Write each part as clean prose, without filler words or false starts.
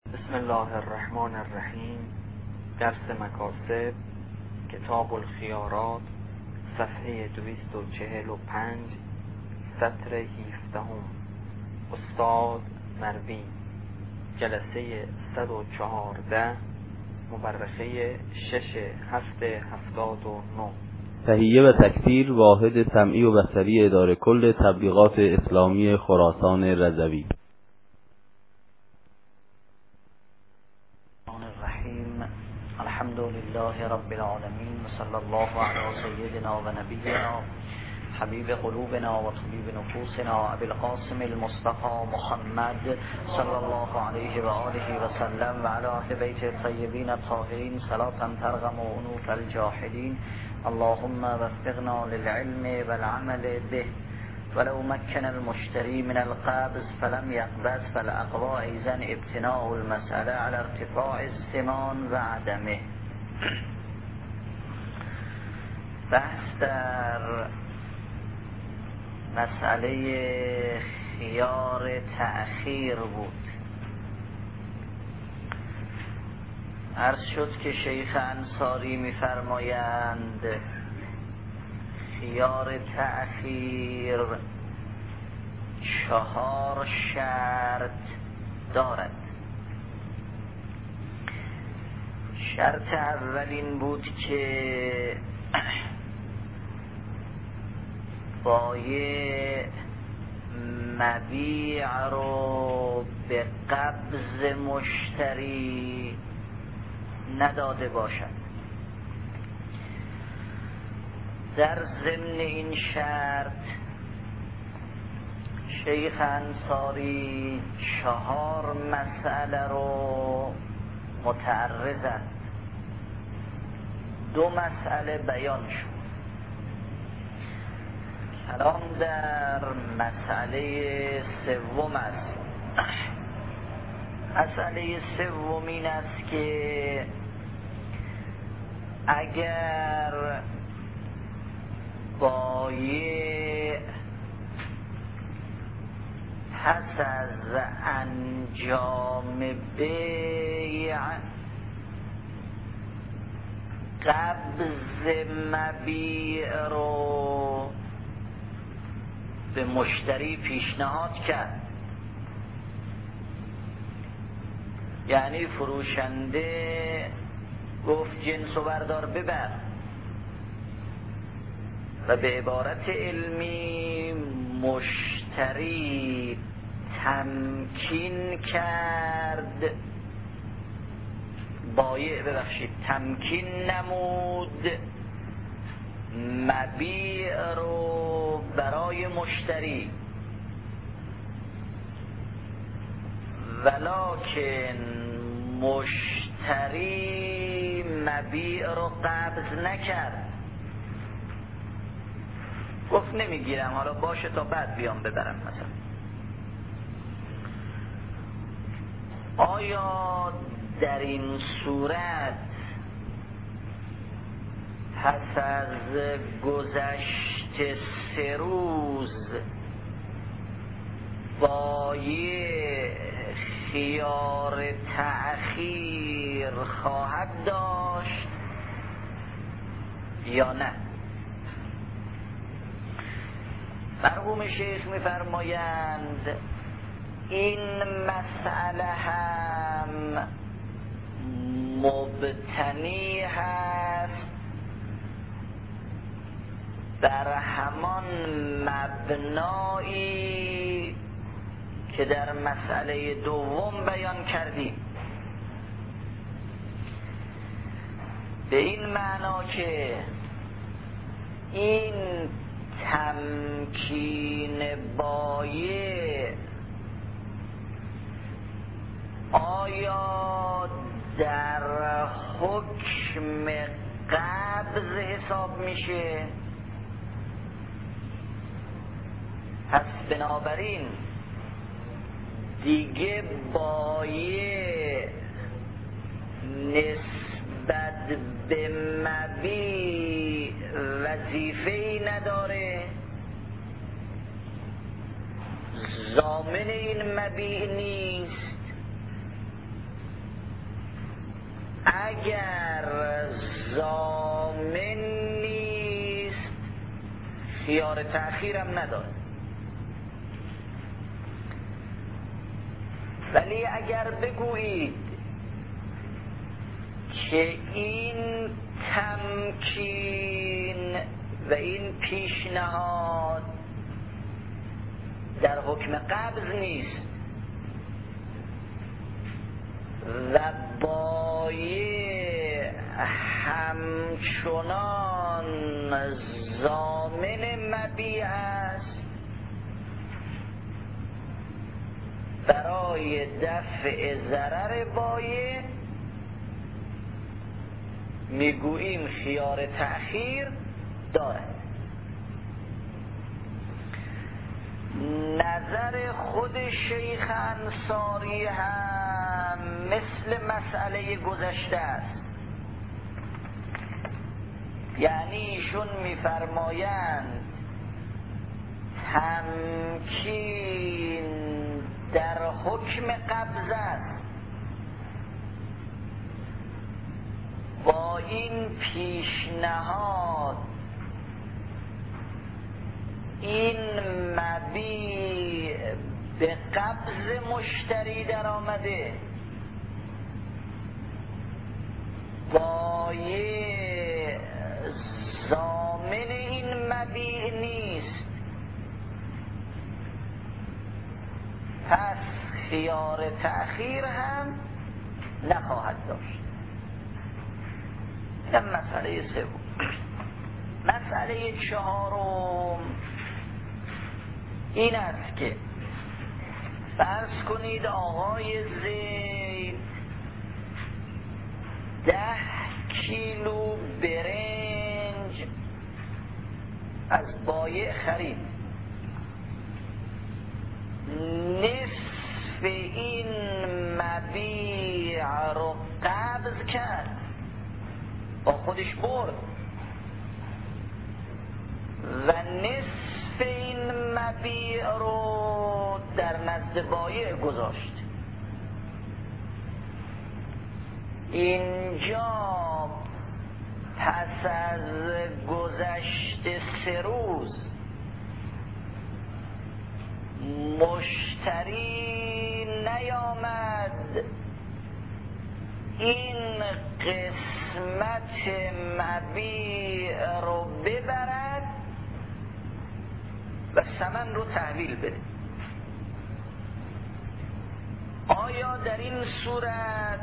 بسم الله الرحمن الرحیم. درس مکاسب، کتاب الخیارات، صفحه 245، سطر 17. استاد مروی، جلسه 114، مورخه 6/7/79. تهیه و تکثیر واحد سمعی و بصری اداره کل تبلیغات اسلامی خراسان رضوی. الرحیم. الحمد لله رب العالمین و صلی الله علی سیدنا و نبینا حبیب قلوبنا و طبیب نفوسنا ابی القاسم المصطفى محمد صلی الله علیه و آله و سلم و علی اهل بیت الطیبین الطاهرین صلاة ترغم عنوف الجاحدین. اللهم وفقنا للعلم والعمل به ولو مكن المشتري من القابض فلم يقبض فالأقوى إذن ابتناء المسألة على ارتفاع الثمان و عدمه. بحث در مسئله خیار تأخیر بود. عرض شد که شیخ انصاری می‌فرمایند خیار تأخیر 4 شرط دارد. شرط اول این بود که بایع مبیع رو به قبض مشتری نداده باشد. در ضمن این شرط شیخ انصاری 4 مسئله رو متعرضند. 2 مسئله بیان شد. کلام در مسئله سوم است. مسئله سوم این است که اگر بایع پس از انجام بیع قبض مبیع رو به مشتری پیشنهاد کرد، یعنی فروشنده گفت جنسو بردار ببر و به عبارت علمی مشتری تمکین کرد، بایع تمکین نمود مبیع رو برای مشتری، ولکن مشتری مبیع رو قبض نکرد. گفت نمیگیرم، حالا باشه تا بعد بیام ببرم. مثلا آیا در این صورت پس از گذشت 3 روز بایع خیار تأخیر خواهد داشت یا نه؟ مرحوم شیخ می‌فرمایند این مسئله هم مبتنی هست بر همان مبنایی که در مسئله دوم بیان کردیم، به این معنا که این تمکین بایع آیا در حکم قبض حساب میشه؟ پس بنابراین دیگه بایع نسبت به مبیع وظیفه‌ای نداره، ضامن این مبیع نیست، اگر ضامن نیست خیار تأخیرم نداره. ولی اگر بگویید که این تمکین و این پیشنهاد در حکم قبض نیست و بایع همچنان ضامن مبیع است، برای دفع ضرر بایع میگوییم خیار تأخیر دارد. نظر خود شیخ انصاری هم مثل مسئله گذشته است. یعنی ایشون میفرمایند تمکین در حکم قبض است، با این پیشنهاد این مبیع به قبض مشتری در آمده، بایع ضامن این مبیع نیست، پس خیار تأخیر هم نخواهد داشت. این مسئله سوم. مسئله چهارم این است که فرض کنید آقای زید 10 کیلو برنج از بایع خرید، نصف این مبیع رو قبض کرد، با خودش برد و نصف این مبیع رو در نزد بایع گذاشت. اینجا پس از گذشت 3 روز مشتری نیامد این قسمت مبیع رو ببرد و ثمن رو تحویل بده. آیا در این صورت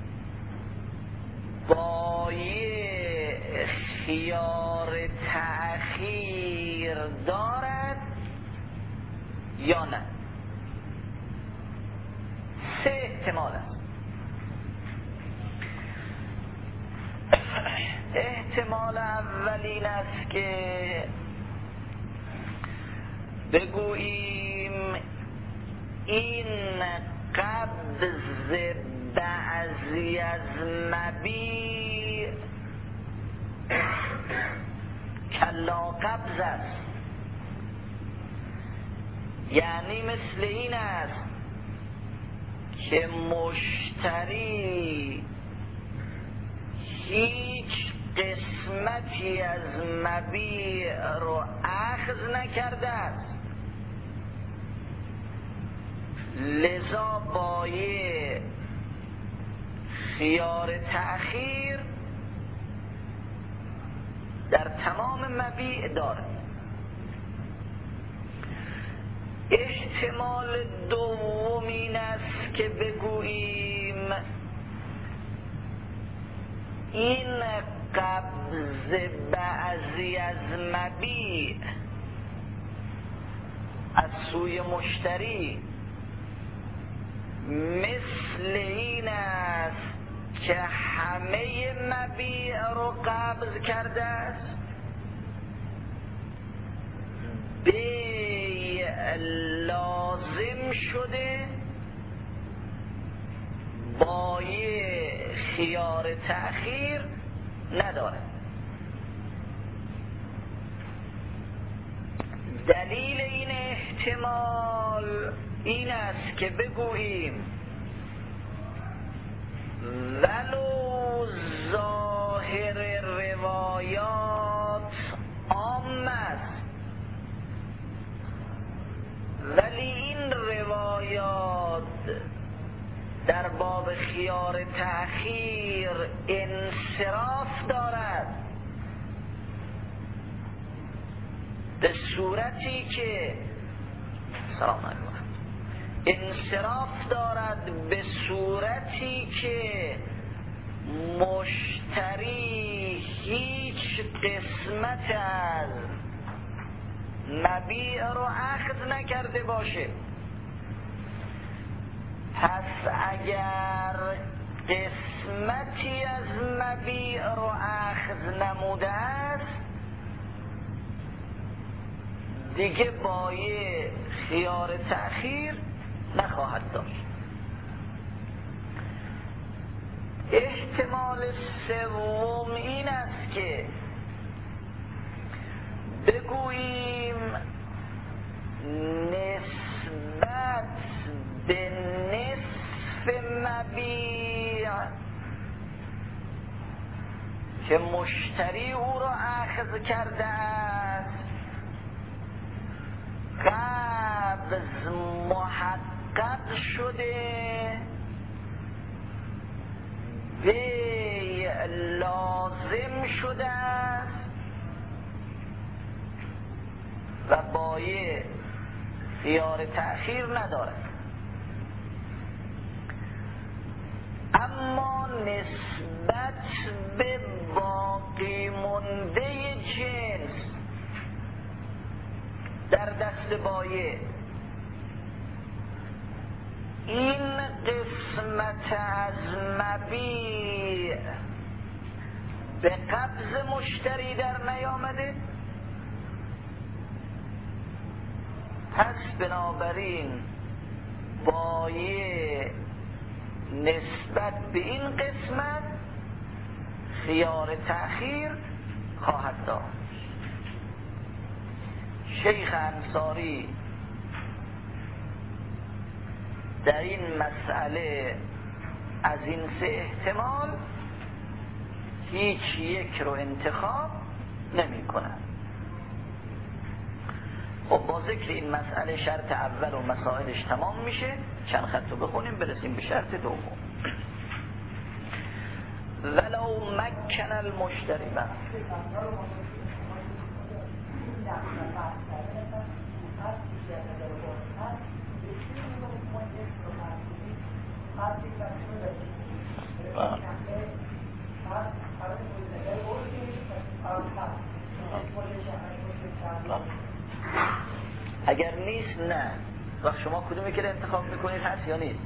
بایع خیار تأخیر دارد یا نه؟ 3 احتمال است. احتمال اولین است که بگوییم این قبض بعضی از مبیع کلا قبض است، یعنی مثل این است که مشتری هیچ قسمتی از مبیع رو اخذ نکرده است، لذا بایع خیار تأخیر در تمام مبیع دارد. احتمال دوم این است که بگوییم این قبض بعضی از مبیع از سوی مشتری مثل این است که همه مبیع رو قبض کرده است، بیع لازم شده، بایع خیار تأخیر نداره. دلیل این احتمال این است که بگوییم ولو در باب خیار تأخیر انصراف دارد به صورتی که سلام علیکم انصراف دارد به صورتی که مشتری هیچ قسمت از مبیع رو اخذ نکرده باشه. پس اگر قسمتی از مبیع رو اخذ نموده است دیگه بایع خیار تأخیر نخواهد داشت. احتمال سوم این است که بگوییم نسبت به نصف مبیع که مشتری او را اخذ کرده است قبض محقق شده، بیع لازم شده است و بایع خیار تأخیر ندارد. اما نسبت به باقی مونده جنس در دست بایع این قسمت از مبیع به قبض مشتری در نیامده، پس بنابراین بایع نسبت به این قسمت خیار تأخیر خواهد داشت. شیخ انصاری در این مسئله از این سه احتمال هیچ یک رو انتخاب نمی کند. خب با ذکر این مسئله شرط اول و مسائلش تمام میشه. چند خط رو بخونیم برسیم به شرط دوم. ولو مکن المشتری اگر نیست نه. وقت شما کدومی که انتخاب میکنید هست یا نیست؟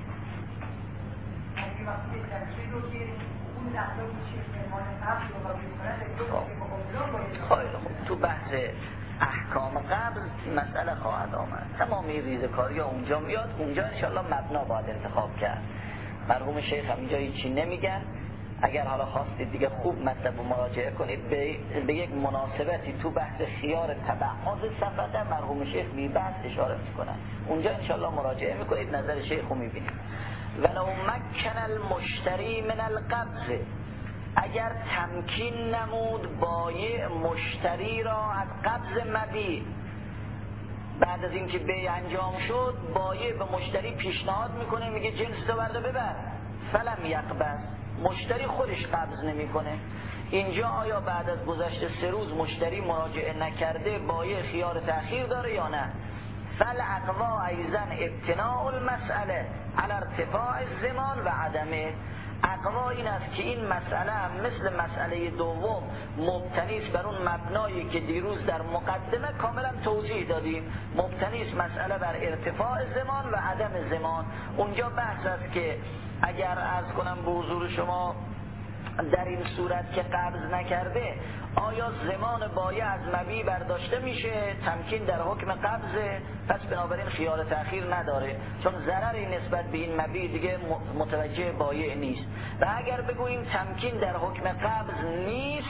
خیلی خوب. تو بحث احکام قبل مسئله خواهد آمد. تمامی ریزکاری ها اونجا میاد. اونجا انشاءالله مبنا باید انتخاب کرد. مرحوم شیخ هم اینجا هیچی نمیگن. اگر حالا خواستید دیگه خوب مطلب رو مراجعه کنید به یک مناسبتی تو بحث خیار تبعاض صفحه مرحوم شیخ بی بحث اشاره میکنن. اونجا انشاءالله مراجعه میکنید نظر شیخ رو میبینید. ولو مکن المشتری من القبض، اگر تمکین نمود بایع مشتری را از قبض مبیع، بعد از اینکه بیع انجام شد بایع به مشتری پیشنهاد میکنه میگه جنس تو برده ببر، فلم یقبض، مشتری خودش قبض نمیکنه. اینجا آیا بعد از گذشت 3 روز مشتری مراجعه نکرده بایع خیار تأخیر داره یا نه؟ فالاقوا ایضا ابتناء المسئله على ارتفاع الضمان و عدمه. اقوا این است که این مسئله هم مثل مسئله دوم مبتنی است بر اون مبنایی که دیروز در مقدمه کاملا توضیح دادیم. مبتنی است مسئله بر ارتفاع زمان و عدم زمان. اونجا بحث است که اگر عرض کنم به حضور شما در این صورت که قبض نکرده آیا زمان بایع از مبیع برداشته میشه؟ تمکین در حکم قبضه، پس بنابراین خیار تأخیر نداره چون ضرری نسبت به این مبیع دیگه متوجه بایع نیست. و اگر بگوییم تمکین در حکم قبض نیست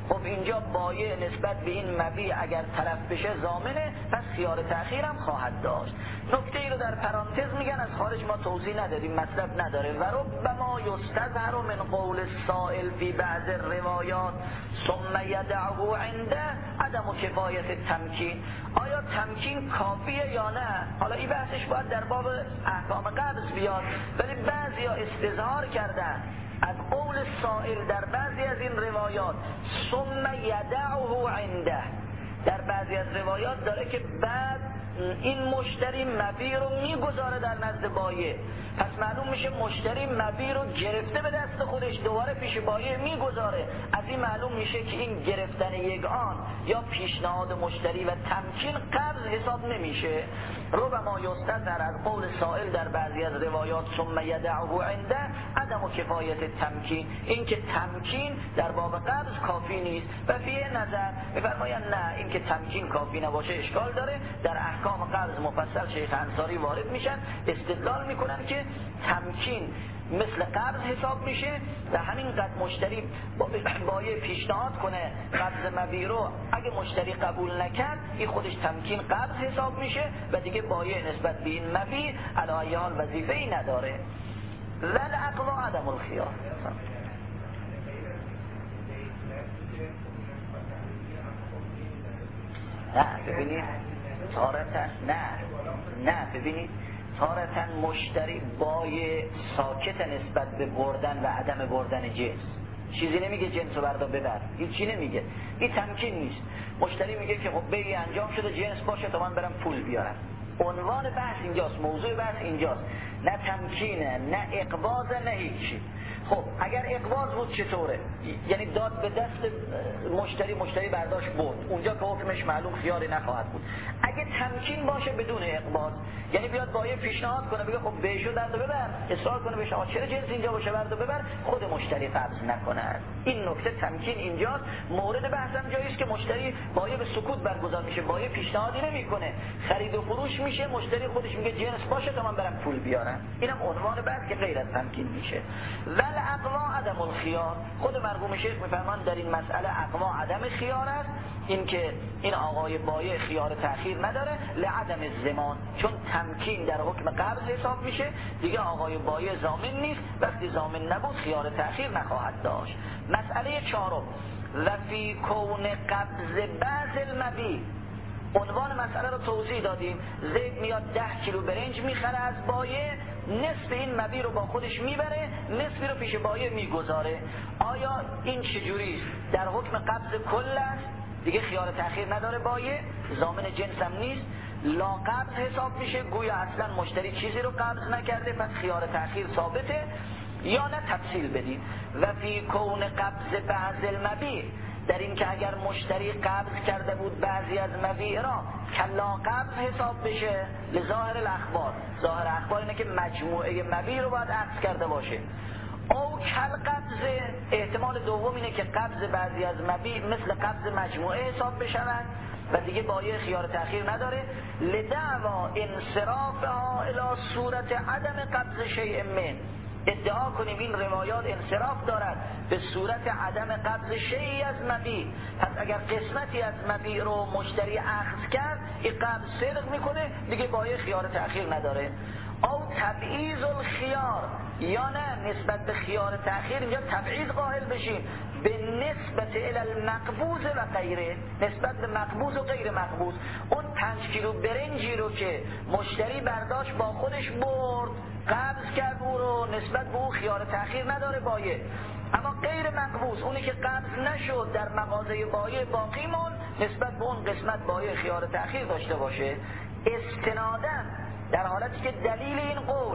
خب اینجا بایع نسبت به این مبیع اگر تلف بشه ضامنه، پس خیار تأخیر هم خواهد داشت. نکته ای رو در پرانتز میگن، از خارج ما توضیح ندادیم، مطلب نداره. و ربما یستظهر من قول السائل فی بعض الروایات ثم یدعه عنده عدم کفایت تمکین. آیا تمکین کافیه یا نه؟ حالا این بحثش باید در باب احکام قبض بیاد، ولی بعضیا استظهار کردن از قول سائل در بعضی از این روایات ثم یدعه عنده. در بعضی از روایات داره که بعد این مشتری مبیع رو میگذاره در نزد بایع، پس معلوم میشه مشتری مبیع رو گرفته به دست خودش دوباره پیش بایع میگذاره. از این معلوم میشه که این گرفتن یک آن یا پیشنهاد مشتری و تمکین قبض حساب نمیشه. ربما یستظهر از قول سائل در بعضی از روایات ثم یدعه عنده عدم و کفایت تمکین، این که تمکین در باب قبض کافی نیست. و فیه نظر میفرمایند نه، این که تمکین کافی نباشه اشکال داره. در احکام قبض مفصل شیخ انصاری وارد میشن، استدلال میکنن که تمکین مثل قبض حساب میشه و همینقدر مشتری بایع پیشنهاد کنه قبض مبیع رو، اگه مشتری قبول نکرد این خودش تمکین قبض حساب میشه و دیگه بایع نسبت به این مبیع علی ای حال وظیفه ای نداره. والعقل عدم الخیار. نه ببینید تارتن نه ببینید تارتن مشتری بایع ساکت نسبت به بردن و عدم بردن جنس، چیزی نمیگه جنس رو بردار ببر، هیچی نمیگه، این تمکین نیست. مشتری میگه که خب بیع انجام شده جنس باشه تا من برم پول بیارم. عنوان بحث اینجاست، موضوع بحث اینجاست، نه تمکینه نه اقباضه نه هیچی. خب اگر اقباض بود چطوره؟ یعنی داد به دست مشتری برداشت برد، اونجا که حکمش معلوم خیاری نخواهد بود. اگه تمکین باشه بدون اقباض، یعنی بیاد بایع پیشنهاد کنه بگه خب بیشو درد ببر، اصرار کنه به شما چرا جنس اینجا باشه برد ببر، خود مشتری قبض نکنه. این نکته تمکین اینجاست. مورد بحثم جایی است که مشتری بایع به سکوت برگزار میشه، بایع پیشنهادی نمیکنه، خرید و فروش میشه، مشتری خودش میگه جنس باشه تا من برم پول بیارم. اینم عنوان بحث که غیر از تمکین میشه. والعقلا عدم الخیار. خود مرحوم شیخ میفرمان در این مسئله عقلا عدم خیار است، این که این آقای بایع خیار تأخیر نداره لعدم الضمان، چون تمکین در حکم قبض حساب میشه، دیگه آقای بایع ضامن نیست، وقتی ضامن نبود خیار تأخیر نخواهد داشت. مسئله چهارم و فی کون قبض بعض المبیع. عنوان مسئله رو توضیح دادیم. زید میاد 10 کیلو برنج میخره از بایع، نصف این مبیع رو با خودش میبره، نصفی رو پیش بایع میگذاره. آیا این چجوری در حکم قبض کل است؟ دیگه خیار تأخیر نداره بایع، ضامن جنس هم نیست، لا قبض حساب میشه، گویا اصلا مشتری چیزی رو قبض نکرده، پس خیار تأخیر ثابته. یا نه تفصیل بدید و فی کون قبض بعض المبیع، در این که اگر مشتری قبض کرده بود بعضی از مبیع را کلا قبض حساب بشه لظاهر الاخبار. ظاهر اخبار اینه که مجموعه مبیع رو باید عقد کرده باشه. او کل قبض، احتمال دوم اینه که قبض بعضی از مبیع مثل قبض مجموعه حساب بشود و دیگه بایع خیار تأخیر نداره. لدعوا انصرافها الی صورت عدم قبض شیء من، ادعا کنیم این روایات انصراف دارد به صورت عدم قبض شیئی از مبیع، پس اگر قسمتی از مبیع رو مشتری اخذ کرد این قبض صدق میکنه، دیگه بایع خیار تأخیر نداره. او تبعیض الخیار، یا نه نسبت به خیار تأخیر اینجا تبعیض قائل بشیم به نسبت الی المقبوض و غیره، نسبت به مقبوض و غیر مقبوض. اون 5 کیلو برنجی رو که مشتری برداشت با خودش برد قبض کرد، او رو نسبت به او خیار تأخیر نداره بایع. اما غیر مقبوض، اونی که قبض نشد در مغازه بایع باقی موند، نسبت به اون قسمت بایع خیار تأخیر داشته باشه. استناداً در حالتی که دلیل این قول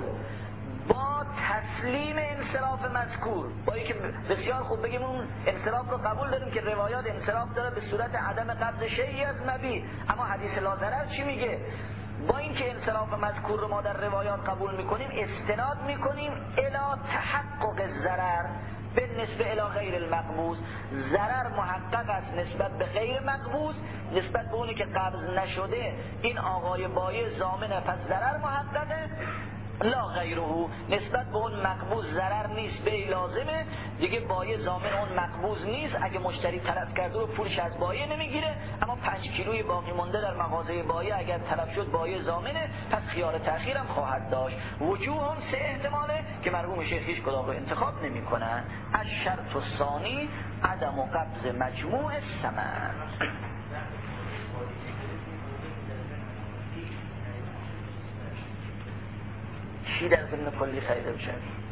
با تسلیم انصراف مذکور، با اینکه بسیار خوب بگیم اون انصراف رو قبول داریم که روایات انصراف داره به صورت عدم قبض شیئی از مبیع، اما حدیث لا ضرر چی میگه؟ با اینکه انصراف مذکور رو ما در روایات قبول میکنیم، استناد میکنیم الی تحقق الضرر بالنسبه الی غیر المقبوض. ضرر محقق است نسبت به غیر مقبوض، نسبت به اونی که قبض نشده این آقای بایع ضامنه، پس ضرر محققه. لا غیره، نسبت به اون مقبوض ضرر نیست، به لازمه دیگه، بایع ضامن اون مقبوض نیست، اگه مشتری تلف کرده رو پولش از بایع نمیگیره، اما 5 کیلوی باقی مونده در مغازه بایع اگر تلف شد بایع ضامنه، پس خیار تأخیر هم خواهد داشت. وجوه هم 3 احتماله که مرحوم شیخ هیچ کدام رو انتخاب نمیکنن. الشرط الثانی عدم قبض مجموع الثمن. چی در ضمن کلی خریده بشه؟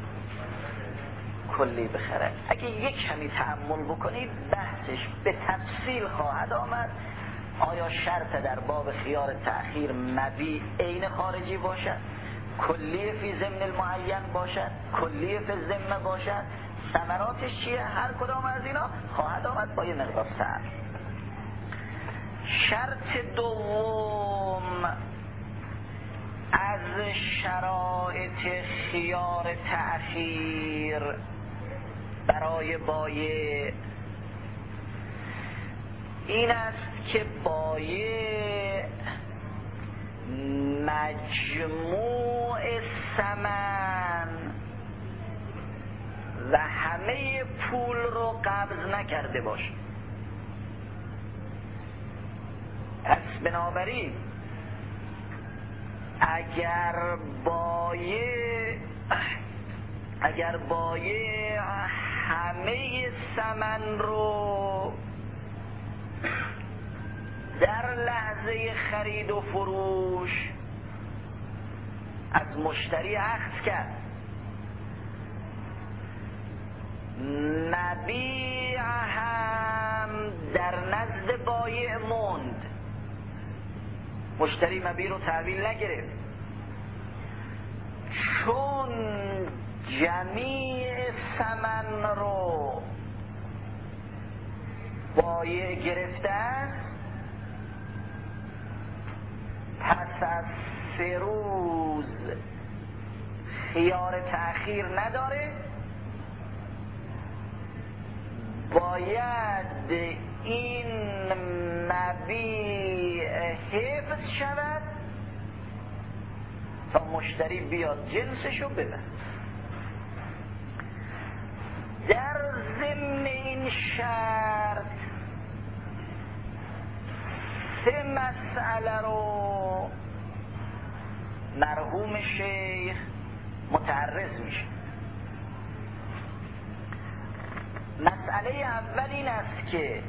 کلی بخره. اگه یک کمی تأمل بکنید بحثش به تفصیل خواهد آمد. آیا شرط در باب خیار تأخیر مبیع عین خارجی باشد، کلی فی ضمن المعین باشد، کلی فی ذمه باشد، ثمراتش چیه؟ هر کدام از اینا خواهد آمد با یه مقدار صبر. شرط دوم از شرایط خیار تأخیر برای بایع این است که بایع مجموع ثمن و همه پول رو قبض نکرده باشه. پس بنابراین اگر بایع همه ثمن رو در لحظه خرید و فروش از مشتری اخذ کرد، مبیع هم در نزد بایع موند، مشتری مبیع رو تحویل نگرفت، چون جمیع ثمن رو بایع گرفته است، پس از 3 روز خیار تأخیر نداره، باید این مبیع حفظ شود تا مشتری بیاد جنسشو ببره. در ضمن این شرط 3 مسئله رو مرحوم شیخ متعرض میشه. مسئله اول این است که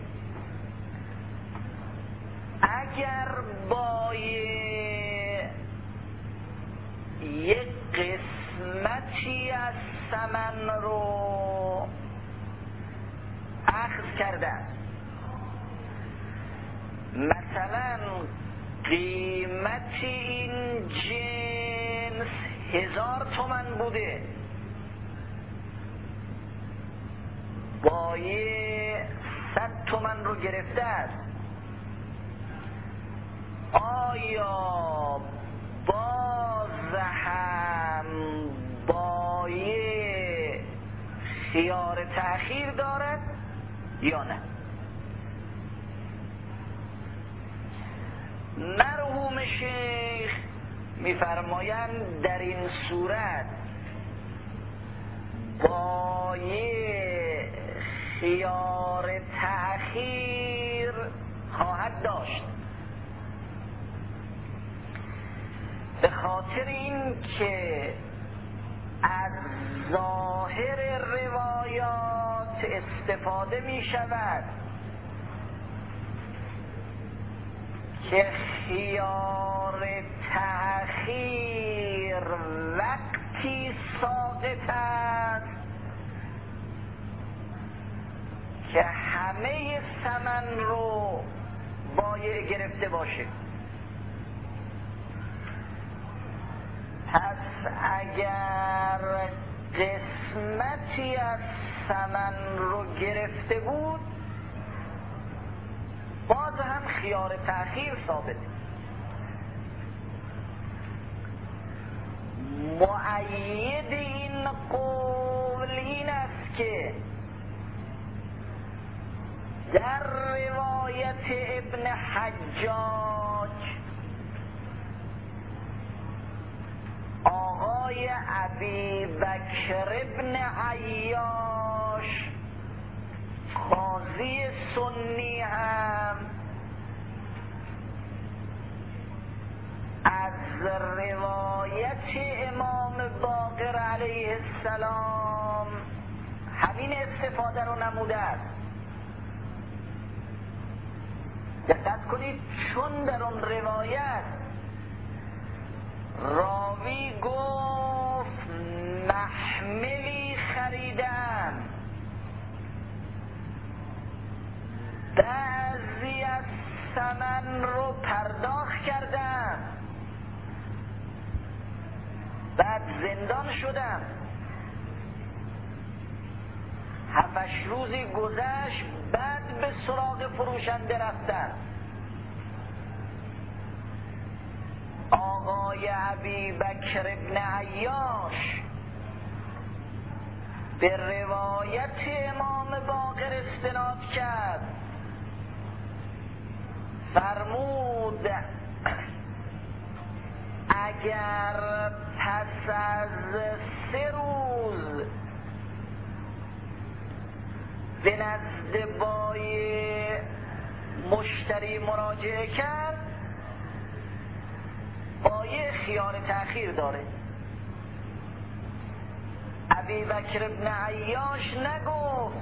اگر بایع یک قسمتی از ثمن رو اخذ کردن، مثلا قیمت این جنس 1000 تومان بوده، بایع 100 تومان رو گرفته است، آیا باز هم بایع خیار تأخیر دارد یا نه؟ مرحوم شیخ میفرمایند در این صورت بایع خیار تأخیر خواهد داشت، به خاطر این که از ظاهر روایات استفاده می شود که خیار تأخیر وقتی ساقط است که همه ثمن رو بایع گرفته باشه. پس اگر قسمتی از ثمن رو گرفته بود، باز هم خیار تأخیر ثابته. مؤید این قول این است که در روایت ابن حجاج آقای آقای ابی بکر ابن عیاش قاضی سنی هم از روایت امام باقر علیه السلام همین استفاده رو نموده است. دقت کنید، چون در اون روایت راوی گفت محملی خریدم، بعضی از ثمن رو پرداخت کردم، بعد زندان شدم، 7 روزی گذشت، بعد به سراغ فروشنده رفتم. آقای ابی بکر ابن عیاش به روایت امام باقر استناد کرد، فرمود اگر پس از 3 روز به نزد بای مشتری مراجعه کرد، بای خیار تأخیر داره. ابی بکر ابن عیاش نگفت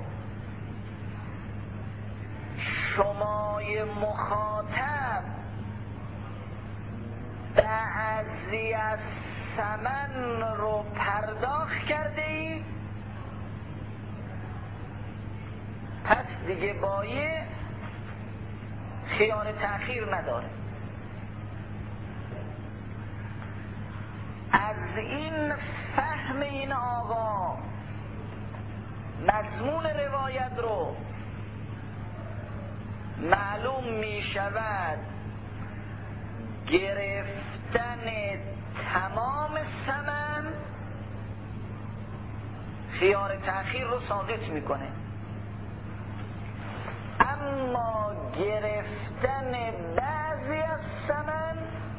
شمای مخاطب بعضی از ثمن رو پرداخت کرده ای، پس دیگه بایه خیار تأخیر نداره. از این فهم این آقا مضمون روایت رو معلوم می شود گرفتن تمام ثمن خیار تأخیر رو ساقط میکنه، اما گرفتن بعضی از ثمن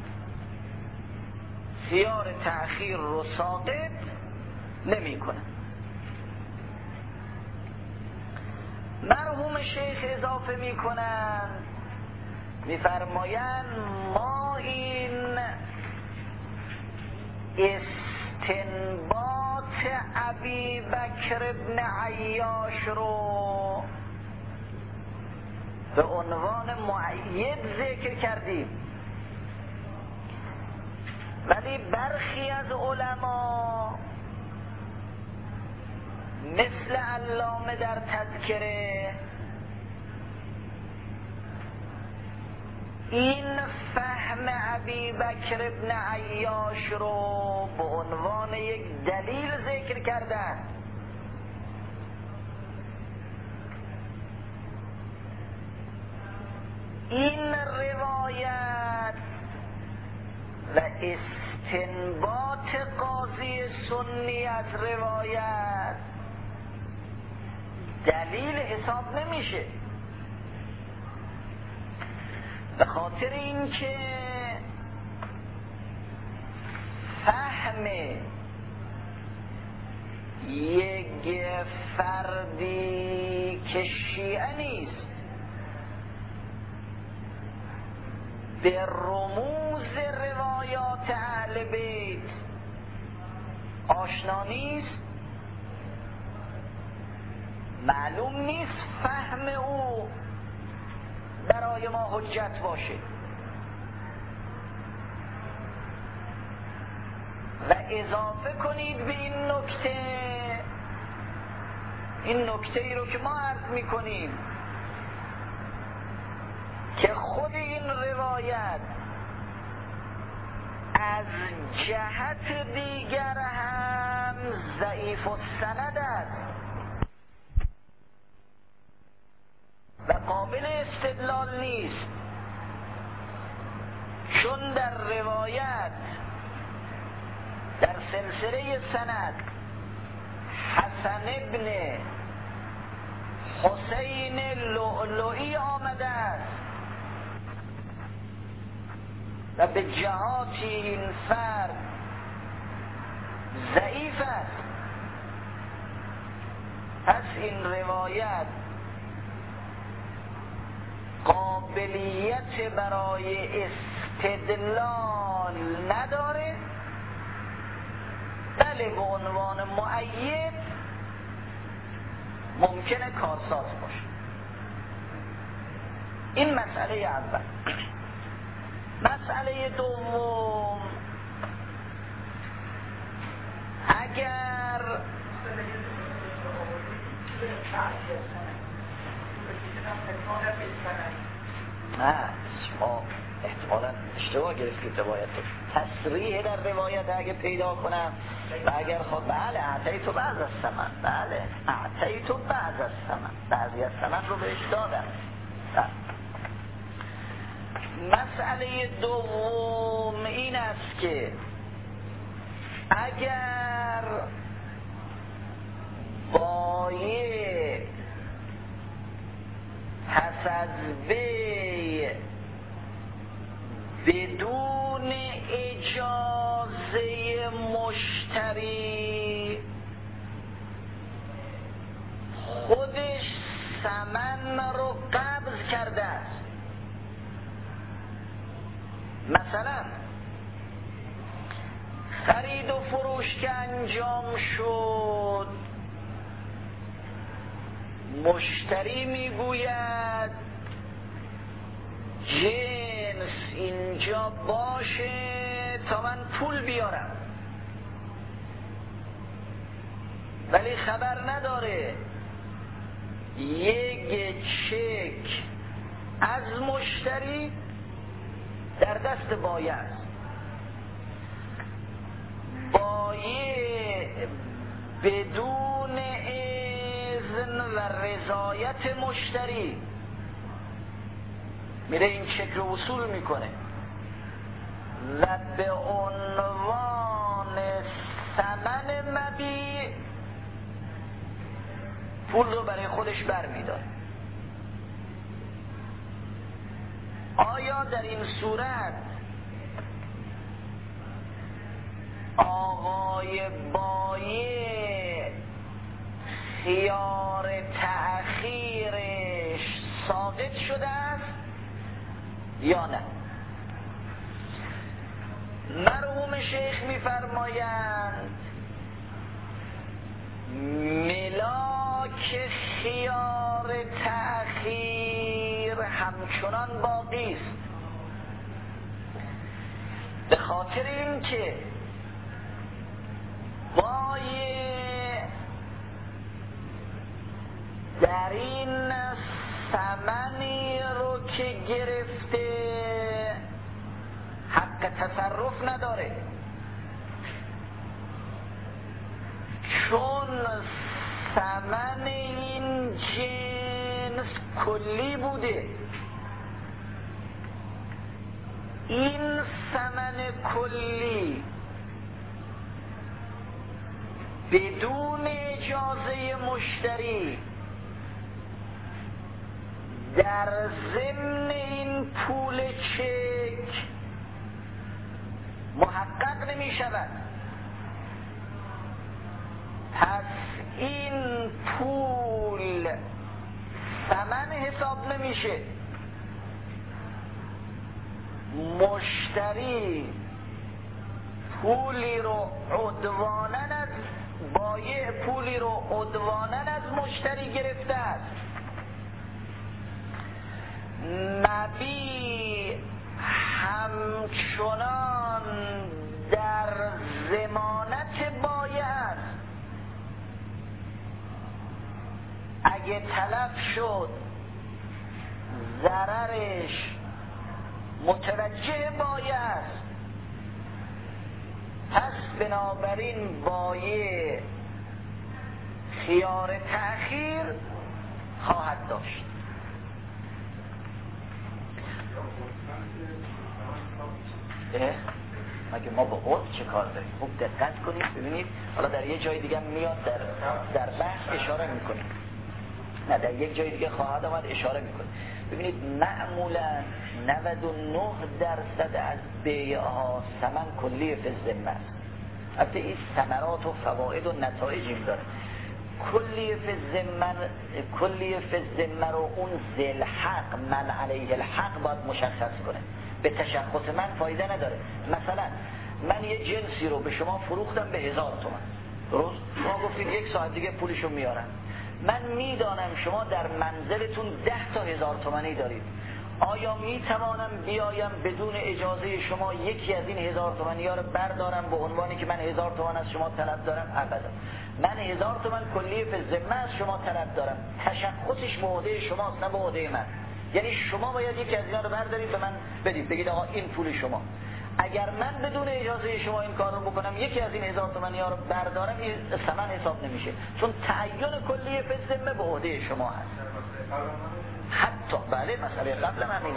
خیار تأخیر رو ساقط نمیکنه. مرحوم شیخ اضافه میکنن، میفرمایند ما این استنباط ابی بکر ابن عیاش رو به عنوان مؤید ذکر کردیم، ولی برخی از علما مثل علامه در تذکره این فهم ابی بکر ابن عیاش رو به عنوان یک دلیل ذکر کردن. این روایت و استنباط قاضی سنی از روایت دلیل حساب نمیشه، به خاطر اینکه فهم یک فردی که شیعه نیست به رموز روایات اهل بیت آشنا نیست، معلوم نیست فهم او برای ما حجت باشه. و اضافه کنید به این نکته ای رو که ما عرض میکنیم که خود این روایت از جهت دیگر هم ضعیف السند است و قابل استدلال نیست، چون در روایت در سلسله سند حسن ابن حسین لؤلؤی آمده است و به جهاتی این فرد ضعیف است. پس این روایت قابلیت برای استدلال نداره، بله به عنوان مؤید ممکنه کارساز باشه. این مسئله اول. مسئله دوم، اگر نه شما احتمالا اشتباه گرفتید روایت رو. تصریح در روایت اگه پیدا کنم و اگر خود بله اعطیتو بعض از ثمن، بله اعطیتو بعض از ثمن، بعضی از ثمن رو بهش دادم. مسئله دوم این است که اگر بایع پس از بی بدون اجازه مشتری خودش ثمن رو قبض کرده است. مثلا خرید و فروش که انجام شد، مشتری میگوید جنس اینجا باشه تا من پول بیارم، ولی خبر نداره یک چک از مشتری در دست بایع است. بایع بدون اذن و رضایت مشتری میره این چک رو وصول میکنه و به عنوان ثمن مبیع پول رو برای خودش برمیداره. آیا در این صورت آقای بایع خیار تأخیرش ساقط شده است یا نه؟ مرحوم شیخ می‌فرمایند ملاک خیار تأخیر همچنان باقی است، به خاطر اینکه بایع در این ثمنی رو که گرفته حق تصرف نداره، چون ثمن این جنس کلی بوده. این ثمن کلی بدون اجازه مشتری در ضمن این پول چک محقق نمی شود. پس این پول ثمن حساب نمیشه. مشتری پولی رو عدواناً از بایع پولی رو عدواناً از مشتری گرفته است. مبیع همچنان در ضمانت بایع است. اگه تلف شد ضررش متوجه بایع است. پس بنابراین بایع خیار تأخیر خواهد داشت. مگه ما با عرف چه کار داریم؟ خوب دقت کنید ببینید. حالا در یه جای دیگه میاد در بحث اشاره میکنیم، نه در یک جای دیگه خواهد آمد اشاره میکنه. ببینید معمولا 99% از بیع‌ها ثمن کلی فی الذمه است. البته این ثمرات و فواید و نتایج این داره. کلیه فی الذمه رو اون ذل حق من علیه الحق باید مشخص کنه. به تشخص من فایده نداره. مثلا من یه جنسی رو به شما فروختم به 1000 تومان، درست؟ شما گفتید 1 ساعت دیگه پولشو میارم. من میدانم شما در منزلتون 10 تا 1000 تومانی دارید. آیا میتوانم بیایم بدون اجازه شما یکی از این 1000 تومانی ها رو بردارم به عنوانی که من 1000 تومان از شما طلب دارم؟ ابدا. من 1000 تومان کلیه فی الذمه از شما طلب دارم. تشخصش به عهده شماست نه به عهده من. یعنی شما باید یکی از اینا رو بردارید به من بدید، بگید آقا این پول شما. اگر من بدون اجازه شما این کار رو بکنم، یکی از این 1000 تومانی ها رو بردارم، این ثمن حساب نمیشه، چون تعین کلیه فی الذمه به عهده شما هست. حتی بله مسئله قبل همینه.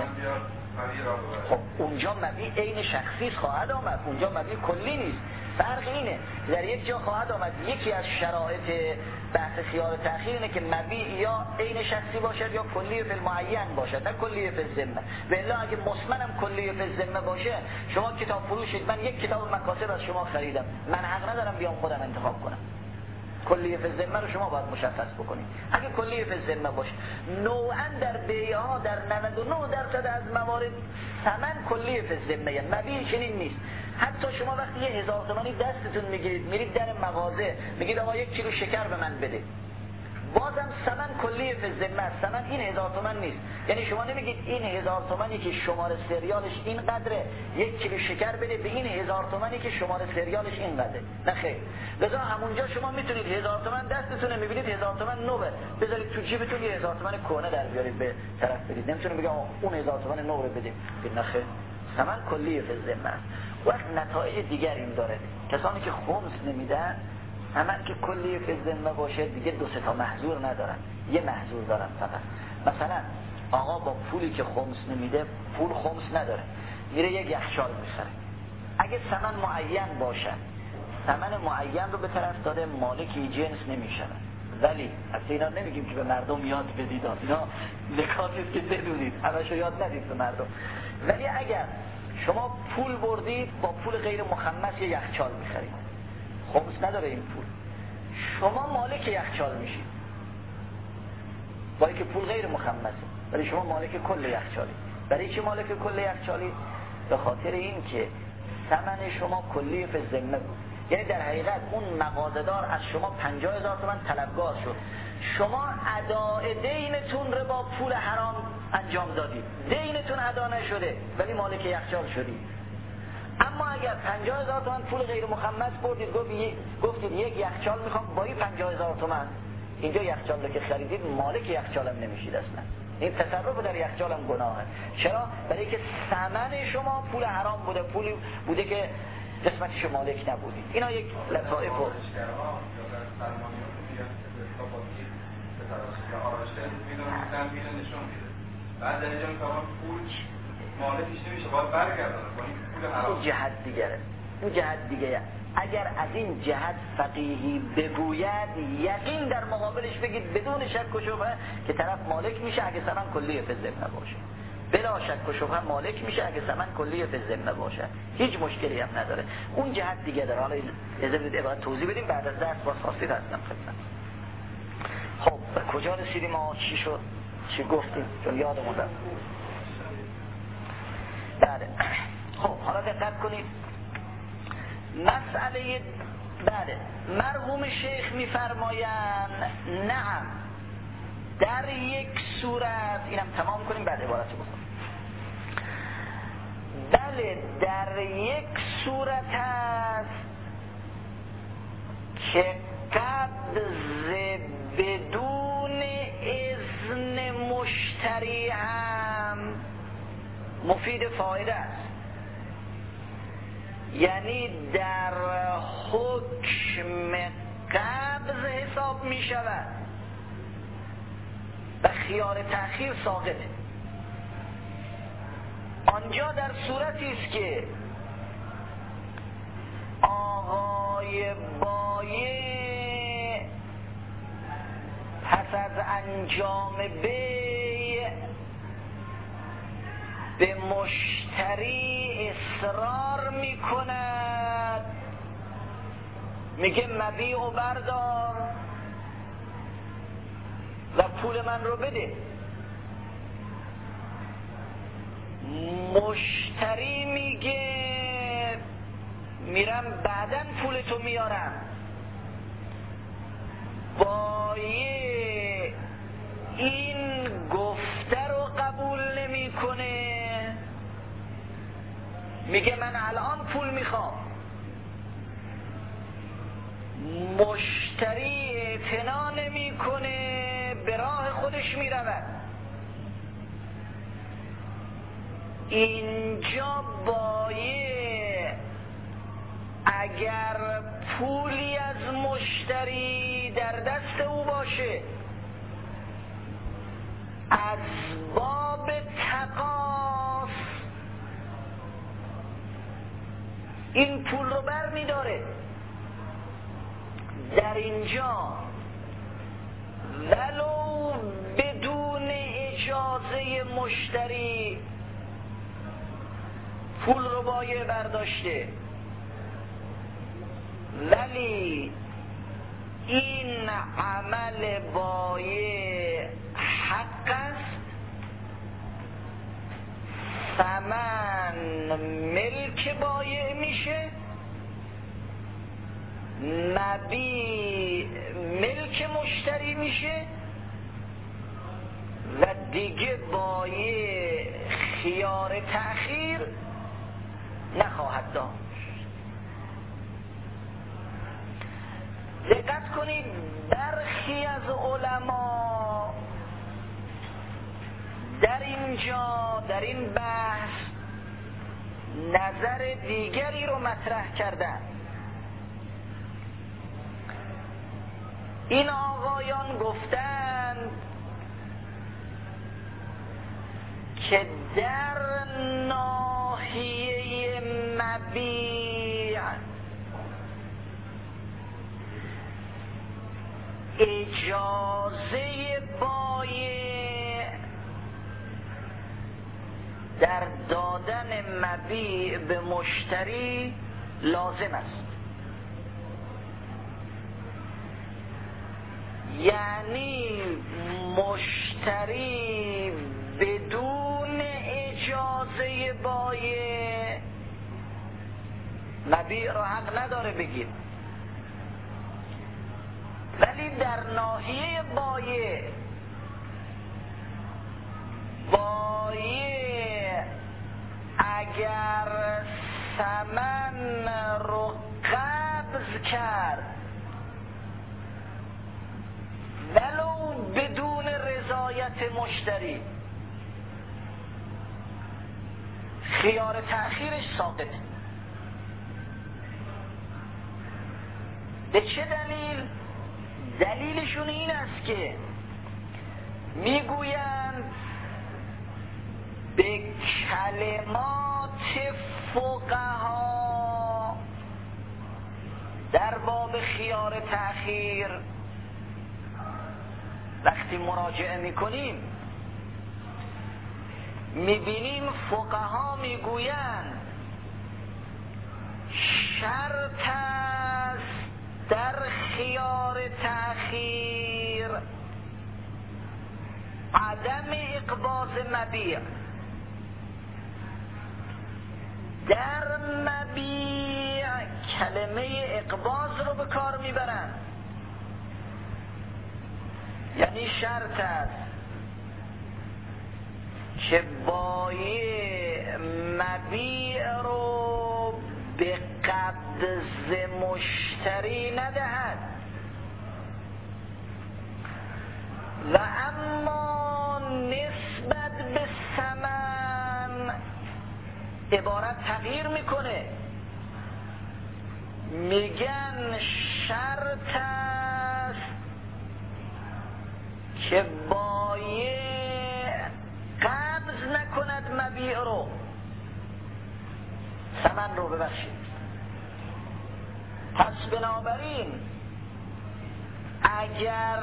خب اونجا مبی عین شخصی خواهد آمد، اونجا مبی کلی نیست. فرق اینه، در یک جا خواهد آمد یکی از شرایط بحث خیار تأخیر اینه که مبی یا عین شخصی باشد یا کلی فی المعین باشد، نه کلی فی الذمه. و الا اگه مصمنم کلی فی الذمه باشه، شما کتاب فروشید، من یک کتاب مکاسب از شما خریدم، من حق ندارم بیام خودم انتخاب کنم. کلیه فی الذمه رو شما باید مشخص بکنید. اگه کلیه فی الذمه باشه، نوعا در بیع‌ها در 99% از موارد ثمن کلیه فی الذمه، مبیع چنین نیست. حتی شما وقتی 1000 تومانی دستتون میگیرید میرید در مغازه میگید آقا 1 کیلو شکر به من بده، بازم ثمن کلیه فی الذمه، ثمن این 1000 تومان نیست. یعنی شما نمیگید این 1000 تومانی که شماره سریالش این قدره 1 کیلو شکر بده به این 1000 تومانی که شماره سریالش این قدره، نه خیر. لذا همونجا شما میتونید 1000 تومان دستتونه میبینید 1000 تومان نوه، بذارید تو جیبتون 1000 تومان کهنه در بیارید به طرف بدید، نمیتونه بگه اون 1000 تومان نو رو بده، نه خیر. ثمن کلیه فی الذمه است. وقت نتایج دیگر این داره، کسانی که خمس نمیدن عمل که کلیه فی الذمه باشه دیگه 2-3 تا محظور ندارن، یه محظور دارن فقط. مثلا آقا با پولی که خمس نمیده، پول خمس نداره، میره یک یخچال میخره. اگه ثمن معین باشه، ثمن معین رو به طرف داده، مالکی جنس نمیشن. ولی اصلا اینا نمیگیم که به مردم یاد بدید، اینا نکاتیست که بدونید، همشو یاد ندید به مردم. ولی اگر شما پول بردید با پول غیر مخمس یه یخچال میخرید، خمس نداره این پول، شما مالک یخچال میشید با اینکه پول غیر مخمسه، ولی شما مالک کل یخچالی. برای چی مالک کل یخچالی؟ به خاطر این که ثمن شما کلی فی الذمه بود. یعنی در حقیقت اون مغازه‌دار از شما 50,000 تومان طلبکار شد، شما اداء دینتون رو با پول حرام انجام دادید، دینتون ادا نشده ولی مالک یخچال شدید. اما اگر 50,000 تومان پول غیر مخمس بردید، گفتید یک یخچال میخوام با این 50,000 تومان، اینجا یخچال رو که خریدید مالک یخچال هم نمیشید اصلا. این تصرف در یخچال هم گناهه. چرا؟ برای که ثمن شما پول حرام بوده، پولی بوده که قسمتش مالک نبودید. اینا یک لطائف و بعد در اینجا میتوان پول مالکش نمیشه، باید برگردانه با این پول حرام. اون جهت دیگره، اون جهت دیگره. اگر از این جهت فقیهی بگوید، یقین در مقابلش بگید بدون شک و شبهه که طرف مالک میشه اگه ثمن کلی فی الذمه باشه، بلا شک و شبهه مالک میشه اگه ثمن کلی فی الذمه باشه، هیچ مشکلی هم نداره. اون جهت دیگه داره. حالا اجازه بدید باید توضیح بدیم، بعد از درس باز خاصی هستم خدمت. خب به کجا رسیدیم ما؟ چی شد؟ چی گفتیم؟ چون یادمون رفت. بله. خب حالا دقت کنید. مسئله بله، مرحوم شیخ میفرمایند نعم، در یک صورت، اینم تمام کنیم بعد عبارت رو بخونیم. بله در یک صورت هست که قبض بدون اذن مشتری هم مفید فایده است. یعنی در حکم قبض حساب می شود و خیار تأخیر ساقطه. آنجا در صورتی است که آقای بایع پس از انجام بیع به مشتری اصرار می کند میگه مبیع و بردار و پول من رو بده. مشتری میگه میرم بعداً پولتو میارم. بایع این گفته رو قبول نمیکنه، میگه من الان پول میخوام. مشتری اعتنا نمیکنه، به راه خودش میرود. اینجا بایع اگر پولی از مشتری در دست او باشه، از باب تقاص این پول رو بر می داره. در اینجا ولو بدون اجازه مشتری پول رو بایع برداشته، ولی این عمل بایع حق است، ثمن ملک بایع میشه، مبیع ملک مشتری میشه و دیگه بایع خیار تأخیر نخواهد داشت. دقت کنید، برخی از علما در اینجا در این بحث نظر دیگری رو مطرح کردن. این آقایان گفتند که در ناحیه مبیع اجازه بایع در دادن مبیع به مشتری لازم است. یعنی مشتری بدون اجازه بایع مبیع را حق نداره بگیر، ولی در ناحیه بایع اگر ثمن رو قبض کرد ولو بدون رضایت مشتری، خیار تأخیرش ساقطه. به چه دلیل؟ دلیلشون این است که میگویند به کلمات فقها در باب خیار تأخیر وقتی مراجعه میکنیم میبینیم فقها میگویند شرط است در خیار تأخیر عدم اقباض مبیع. در مبیع کلمه اقباض رو به کار میبرن، یعنی شرط است که بایع مبیع رو به قبض مشتری ندهد و اما نسبت به ثمن عبارت تغییر میکنه. میگن شرط است که بایع قبض نکند مبیع رو، ثمن رو ببخشید. پس بنابراین اگر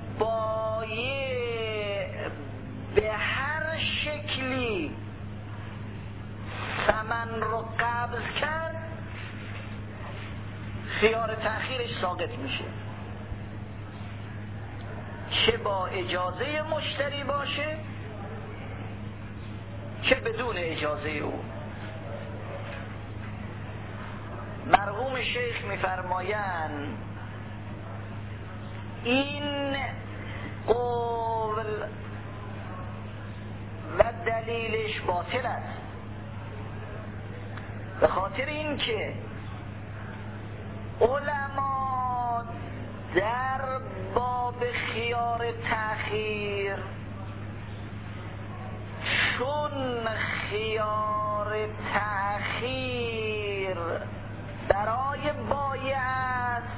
بایع به هر شکلی ثمن رو قبض کرد، خیار تأخیرش ساقط میشه، چه با اجازه مشتری باشه چه بدون اجازه او. مرحوم شیخ میفرمایند این قول و دلیلش باطل است، به خاطر اینکه علما در باب خیار تأخیر چون خیار تأخیر برای بایع است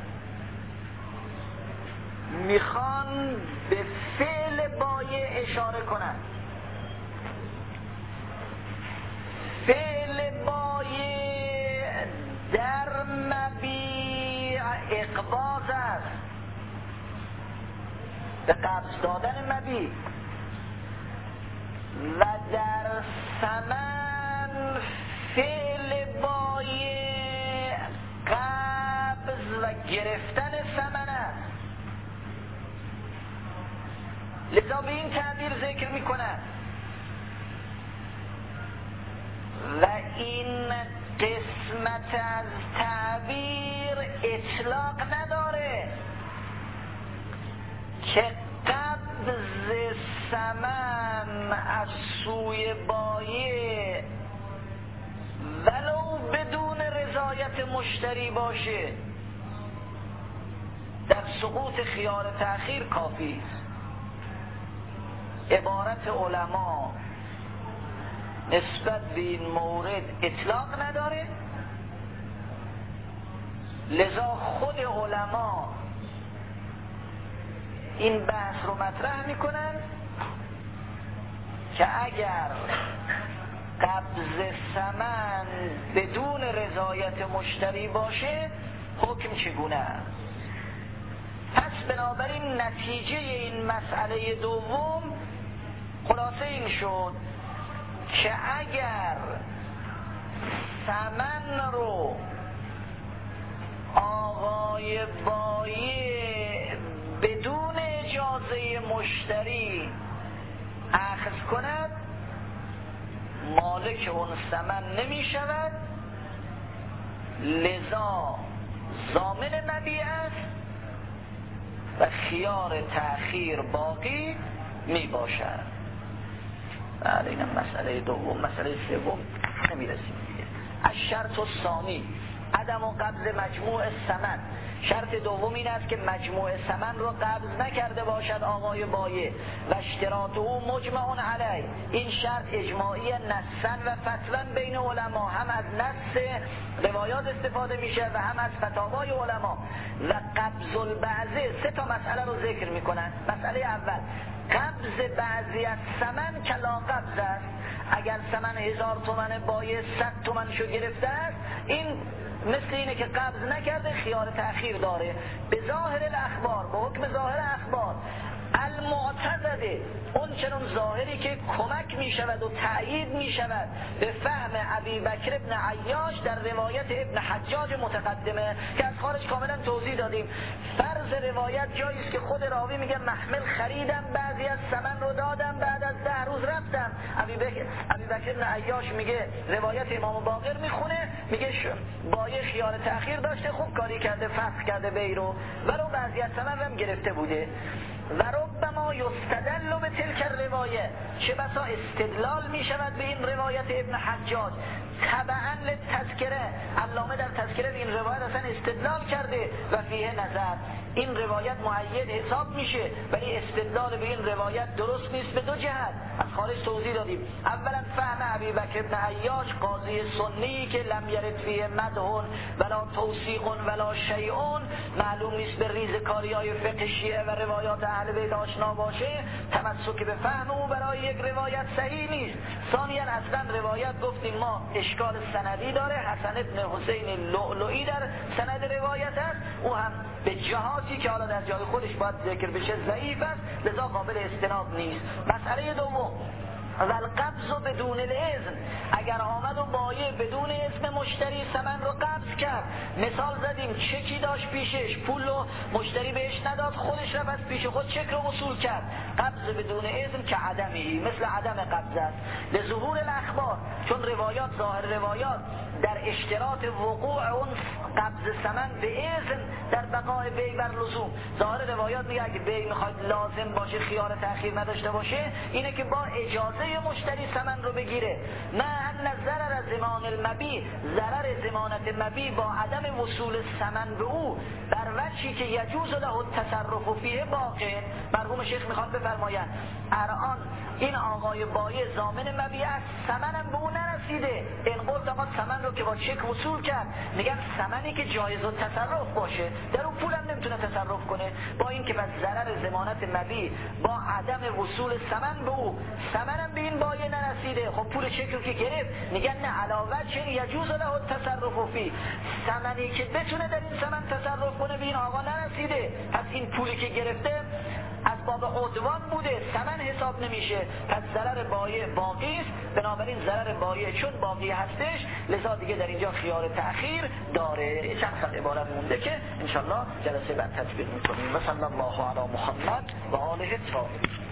میخوان به فعل بایع اشاره کنند. فعل بایع در مبیع اقباض است، به قبض دادن مبیع، و در ثمن فعل بایع قبض و گرفتن ثمن است. لذا به این تعبیر ذکر میکنند و این قسمت از تعبیر اطلاق نداره که قبض ثمن از سوی بایع ولو بدون رضایت مشتری باشه در سقوط خیار تأخیر کافی است. عبارت علما نسبت به این مورد اطلاق نداره، لذا خود علما این بحث رو مطرح میکنن که اگر قبض ثمن بدون رضایت مشتری باشه حکم چگونه است. پس بنابراین نتیجه این مسئله دوم خلاصه این شد که اگر ثمن رو آقای بایع بدون اجازه مشتری اخذ کند مالک اون ثمن نمی شود، لذا ضامن مبیع است و خیار تأخیر باقی می باشد. بعد اینم مسئله دوم. مسئله سوم نمیرسیم دیگه. الشرط الثانی عدم قبض مجموع ثمن. شرط دوم این است که مجموع ثمن رو قبض نکرده باشد آقای بایع و اشتراط او مجمع علیه. این شرط اجماعی نصا و فتوا بین علما، هم از نص روایات استفاده میشه و هم از فتاوای علما. و قبض البعض، سه تا مسئله رو ذکر میکنن. مسئله اول قبض بعضی از ثمن کلا قبض است. اگر ثمن 1000 تومان بایع 100 تومان شو گرفته است، این مثل اینه که قبض نکرده، خیار تأخیر داره. به ظاهر الاخبار، به حکم ظاهر اخبار المعتضده، اون چنون ظاهری که کمک می شود و تأیید می شود به فهم ابی بکر ابن عیاش در روایت ابن حجاج متقدمه که از خارج کاملا توضیح دادیم. فرض روایت جایی است که خود راوی میگه محمل خریدم، بعضی از ثمن رو دادم، بعد از 10 روز رفتم. ابی بکر ابن عیاش میگه، روایت امام باقر میخونه، میگه بایع خیار تأخیر داشته، خوب کاری کرده، فسخ کرده بی رو، ولو بعضی از ثمن هم گرفته بوده. و ربما یستدل به تلک الروایه، چه بسا استدلال می شود به این روایت ابن حجاج تبعا للتذکره. علامه در تذکره این روایت اصلا استدلال کرده و فیه نظر. این روایت مؤید حساب میشه، ولی استدلال به این روایت درست نیست به دو جهت. از خارج توضیح دادیم. اولا فهم ابی بکر ابن عیاش قاضی سنی که لم یرد فیه مدح ولا توثیق ولا شیء، معلوم نیست به ریزکاری‌های فقه شیعه و روایات اهل بیت آشنا باشه، تمسک به فهم او برای یک روایت صحیح نیست. ثانیا اصلا روایت گفتیم ما اشکال سندی داره، حسن ابن حسین لؤلؤی در سند روایت است، او هم به جهاتی که حالا در جای خودش باید ذکر بشه ضعیف است، لذا قابل استناد نیست. مسئله دوم و القبض بدون الاذن، اگر آمد و بایع بدون اذن مشتری ثمن رو قبض کرد، مثال زدیم چکی داشت پیشش، پول رو مشتری بهش نداد، خودش رفت از پیش خود چک رو وصول کرد، قبض بدون اذن که عدمی، مثل عدم قبض است. به ظهور الاخبار، چون روایات ظاهر روایات در اشتراط وقوع اون قبض ثمن به اذن در بقای بیع بر لزوم، ظاهر روایات میگه اگه بیع میخواد لازم باشه، خیار تأخیر نداشته باشه، اینه که با اجازه مشتری ثمن رو بگیره. نه ان ضرر ضمان المبیع، ضرر ضمانت مبیع با عدم وصول ثمن به او بر وجهی که یجوز له التصرف فیه باقی. مرحوم شیخ میخواد بفرمایند الان این آقای بایع ضامن مبیع است، ثمنم به او نرسیده، این قلت آقا ثمن رو که با چک وصول کرد، میگن ثمنی که جایز التصرف باشه، در اون پولم نمیتونه تصرف کنه، با این که بس ضرر ضمانت مبیع با عدم وصول ثمن به او، ثمنم به این بایع نرسیده، خب پول چک رو که گرفت، میگن نه علاوه چه یجوز له التصرف فی، ثمنی که بتونه در این ثمن تصرف کنه به این آقا نرسیده، پس این پولی که گرفته از باب عدوان بوده، ثمن حساب نمیشه، پس ضرر بایع باقی است. بنابراین ضرر بایع چون باقی هستش، لذا دیگه در اینجا خیار تأخیر داره. چند خط عبارت مونده که انشالله جلسه بعد تطبیق میکنیم. و صلی الله علی محمد و آله الطاهرین.